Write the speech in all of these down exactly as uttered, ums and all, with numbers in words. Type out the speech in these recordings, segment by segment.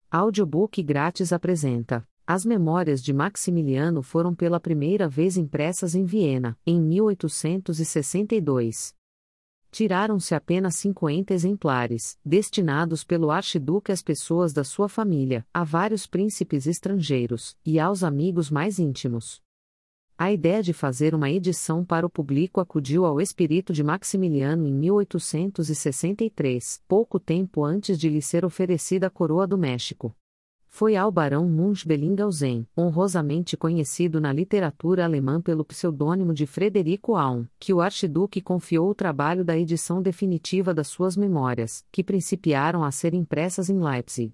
Audiobook grátis apresenta: As Memórias de Maximiliano foram pela primeira vez impressas em Viena, em mil oitocentos e sessenta e dois. Tiraram-se apenas cinquenta exemplares, destinados pelo archiduque às pessoas da sua família, a vários príncipes estrangeiros, e aos amigos mais íntimos. A ideia de fazer uma edição para o público acudiu ao espírito de Maximiliano em mil oitocentos e sessenta e três, pouco tempo antes de lhe ser oferecida a coroa do México. Foi ao barão Munch-Bellinghausen, honrosamente conhecido na literatura alemã pelo pseudônimo de Frederico Aum, que o archiduque confiou o trabalho da edição definitiva das suas memórias, que principiaram a ser impressas em Leipzig.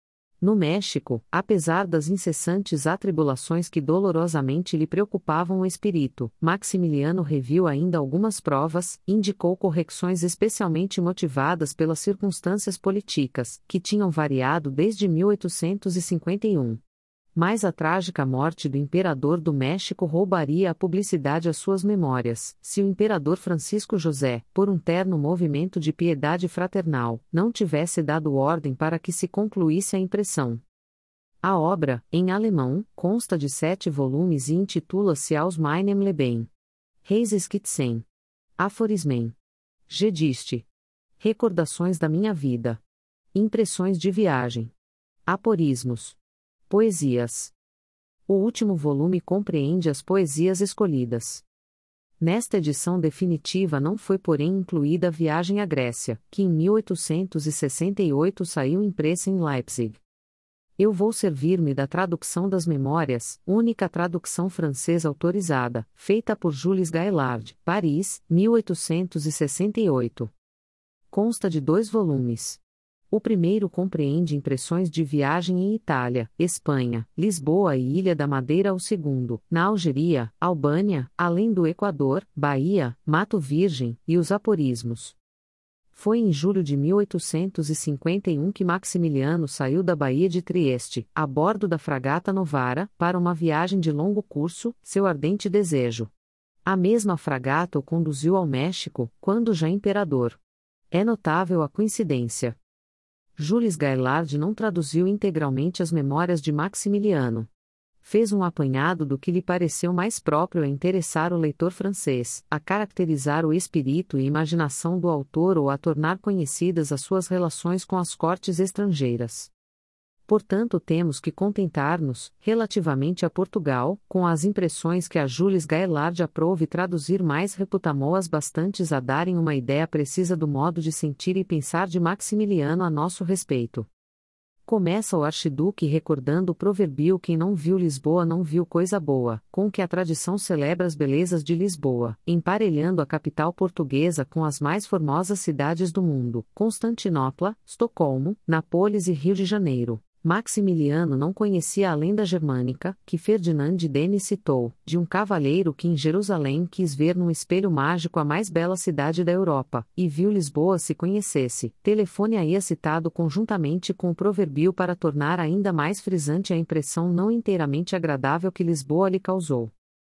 No México, apesar das incessantes atribulações que dolorosamente lhe preocupavam o espírito, Maximiliano reviu ainda algumas provas, indicou correções especialmente motivadas pelas circunstâncias políticas, que tinham variado desde mil oitocentos e cinquenta e um. Mas a trágica morte do imperador do México roubaria a publicidade às suas memórias, se o imperador Francisco José, por um terno movimento de piedade fraternal, não tivesse dado ordem para que se concluísse a impressão. A obra, em alemão, consta de sete volumes e intitula-se Aus meinem Leben. Reiseskizen. Aforismen. Gedichte. Recordações da minha vida. Impressões de viagem. Aporismos. Poesias. O último volume compreende as poesias escolhidas. Nesta edição definitiva não foi porém incluída a Viagem à Grécia, que em mil oitocentos e sessenta e oito saiu impressa em Leipzig. Eu vou servir-me da tradução das Memórias, única tradução francesa autorizada, feita por Jules Gaillard, Paris, mil oitocentos e sessenta e oito. Consta de dois volumes. O primeiro compreende impressões de viagem em Itália, Espanha, Lisboa e Ilha da Madeira. O segundo, na Algéria, Albânia, além do Equador, Bahia, Mato Virgem, e os aporismos. Foi em julho de mil oitocentos e cinquenta e um que Maximiliano saiu da Baía de Trieste, a bordo da fragata Novara, para uma viagem de longo curso, seu ardente desejo. A mesma fragata o conduziu ao México, quando já imperador. É notável a coincidência. Jules Gaillard não traduziu integralmente as memórias de Maximiliano. Fez um apanhado do que lhe pareceu mais próprio a interessar o leitor francês, a caracterizar o espírito e imaginação do autor ou a tornar conhecidas as suas relações com as cortes estrangeiras. Portanto, temos que contentar-nos, relativamente a Portugal, com as impressões que a Jules Gaillard aprouve traduzir mais reputamo-as bastantes a darem uma ideia precisa do modo de sentir e pensar de Maximiliano a nosso respeito. Começa o archiduque recordando o provérbio: quem não viu Lisboa não viu coisa boa, com que a tradição celebra as belezas de Lisboa, emparelhando a capital portuguesa com as mais formosas cidades do mundo, Constantinopla, Estocolmo, Nápoles e Rio de Janeiro. Maximiliano não conhecia a lenda germânica, que Ferdinand de Denis citou, de um cavalheiro que em Jerusalém quis ver num espelho mágico a mais bela cidade da Europa, e viu Lisboa. Se conhecesse, telefone aí citado conjuntamente com o provérbio para tornar ainda mais frisante a impressão não inteiramente agradável que Lisboa lhe causou.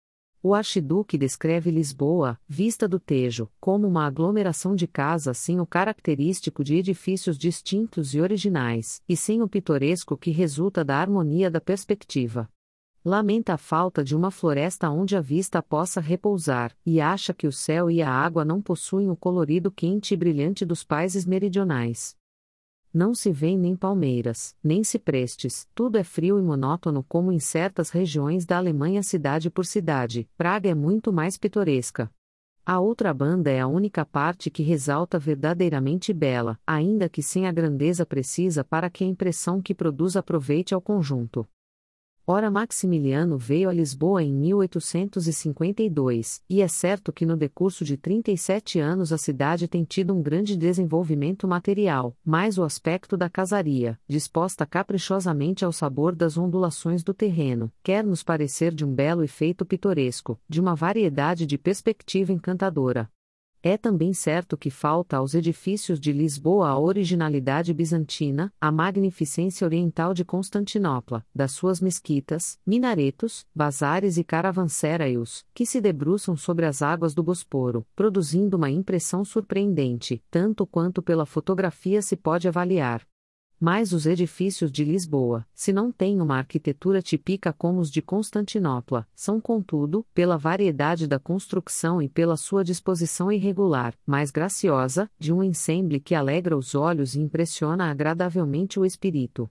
O archiduque descreve Lisboa, vista do Tejo, como uma aglomeração de casas sem o característico de edifícios distintos e originais, e sem o pitoresco que resulta da harmonia da perspectiva. Lamenta a falta de uma floresta onde a vista possa repousar, e acha que o céu e a água não possuem o colorido quente e brilhante dos países meridionais. Não se vêem nem palmeiras, nem ciprestes, tudo é frio e monótono como em certas regiões da Alemanha cidade por cidade. Praga é muito mais pitoresca. A outra banda é a única parte que ressalta verdadeiramente bela, ainda que sem a grandeza precisa para que a impressão que produz aproveite ao conjunto. Ora, Maximiliano veio a Lisboa em mil oitocentos e cinquenta e dois, e é certo que no decurso de trinta e sete anos a cidade tem tido um grande desenvolvimento material, mas o aspecto da casaria, disposta caprichosamente ao sabor das ondulações do terreno, quer nos parecer de um belo efeito pitoresco, de uma variedade de perspectiva encantadora. É também certo que falta aos edifícios de Lisboa a originalidade bizantina, a magnificência oriental de Constantinopla, das suas mesquitas, minaretos, bazares e caravanséraios, que se debruçam sobre as águas do Bosporo, produzindo uma impressão surpreendente, tanto quanto pela fotografia se pode avaliar. Mas os edifícios de Lisboa, se não têm uma arquitetura típica como os de Constantinopla, são contudo, pela variedade da construção e pela sua disposição irregular, mais graciosa, de um ensemble que alegra os olhos e impressiona agradavelmente o espírito.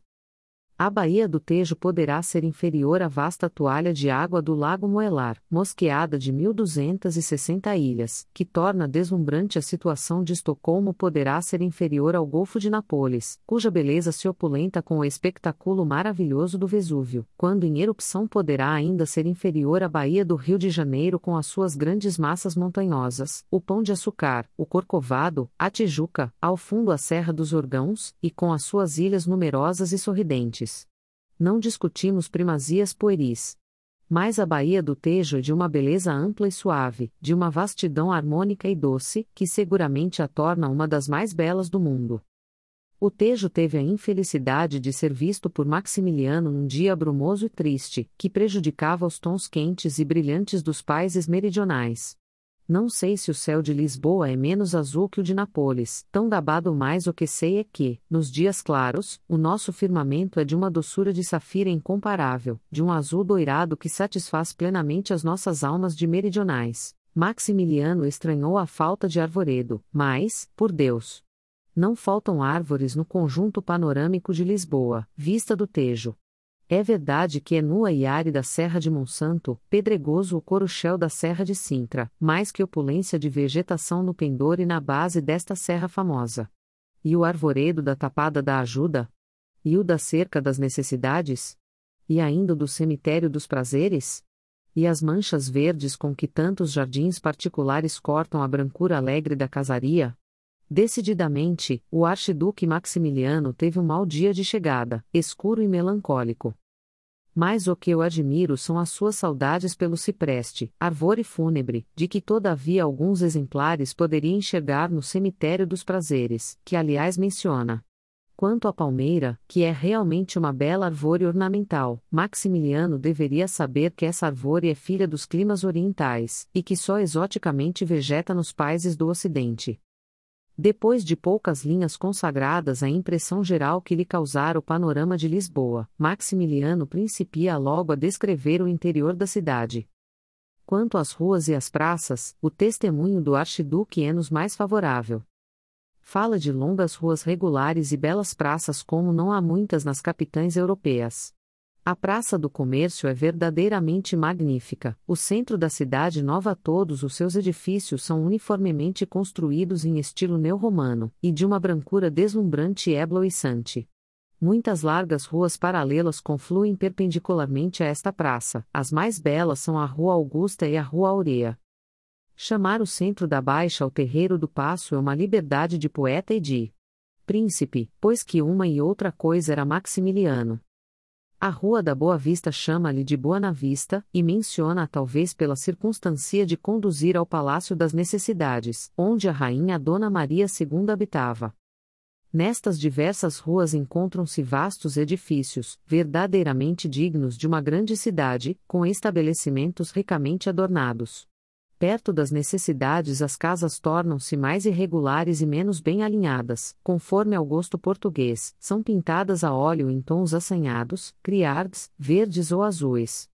A Baía do Tejo poderá ser inferior à vasta toalha de água do Lago Moelar, mosqueada de mil duzentas e sessenta ilhas, que torna deslumbrante a situação de Estocolmo poderá ser inferior ao Golfo de Nápoles, cuja beleza se opulenta com o espectáculo maravilhoso do Vesúvio, quando em erupção poderá ainda ser inferior à Baía do Rio de Janeiro com as suas grandes massas montanhosas, o Pão de Açúcar, o Corcovado, a Tijuca, ao fundo a Serra dos Orgãos, e com as suas ilhas numerosas e sorridentes. Não discutimos primazias pueris. Mas a Baía do Tejo é de uma beleza ampla e suave, de uma vastidão harmônica e doce, que seguramente a torna uma das mais belas do mundo. O Tejo teve a infelicidade de ser visto por Maximiliano num dia brumoso e triste, que prejudicava os tons quentes e brilhantes dos países meridionais. Não sei se o céu de Lisboa é menos azul que o de Nápoles, tão gabado mais o que sei é que, nos dias claros, o nosso firmamento é de uma doçura de safira incomparável, de um azul doirado que satisfaz plenamente as nossas almas de meridionais. Maximiliano estranhou a falta de arvoredo, mas, por Deus, não faltam árvores no conjunto panorâmico de Lisboa, vista do Tejo. É verdade que é nua e árida a Serra de Monsanto, pedregoso o Coruchel da Serra de Sintra, mais que opulência de vegetação no pendor e na base desta serra famosa. E o arvoredo da Tapada da Ajuda? E o da Cerca das Necessidades? E ainda o do Cemitério dos Prazeres? E as manchas verdes com que tantos jardins particulares cortam a brancura alegre da casaria? Decididamente, o archiduque Maximiliano teve um mau dia de chegada, escuro e melancólico. Mas o que eu admiro são as suas saudades pelo cipreste, arvore fúnebre, de que todavia alguns exemplares poderia enxergar no Cemitério dos Prazeres, que aliás menciona. Quanto à palmeira, que é realmente uma bela arvore ornamental, Maximiliano deveria saber que essa arvore é filha dos climas orientais, e que só exoticamente vegeta nos países do Ocidente. Depois de poucas linhas consagradas à impressão geral que lhe causara o panorama de Lisboa, Maximiliano principia logo a descrever o interior da cidade. Quanto às ruas e às praças, o testemunho do archiduque é-nos mais favorável. Fala de longas ruas regulares e belas praças como não há muitas nas capitais europeias. A Praça do Comércio é verdadeiramente magnífica, o centro da cidade nova todos os seus edifícios são uniformemente construídos em estilo neo-romano, e de uma brancura deslumbrante e ebloiçante. Muitas largas ruas paralelas confluem perpendicularmente a esta praça, as mais belas são a Rua Augusta e a Rua Aurea. Chamar o centro da Baixa ao Terreiro do Paço é uma liberdade de poeta e de príncipe, pois que uma e outra coisa era Maximiliano. A Rua da Boa Vista chama-lhe de Boa na Vista, e menciona talvez pela circunstância de conduzir ao Palácio das Necessidades, onde a rainha Dona Maria segunda habitava. Nestas diversas ruas encontram-se vastos edifícios, verdadeiramente dignos de uma grande cidade, com estabelecimentos ricamente adornados. Perto das necessidades as casas tornam-se mais irregulares e menos bem alinhadas, conforme ao gosto português, são pintadas a óleo em tons assanhados, criardes, verdes ou azuis.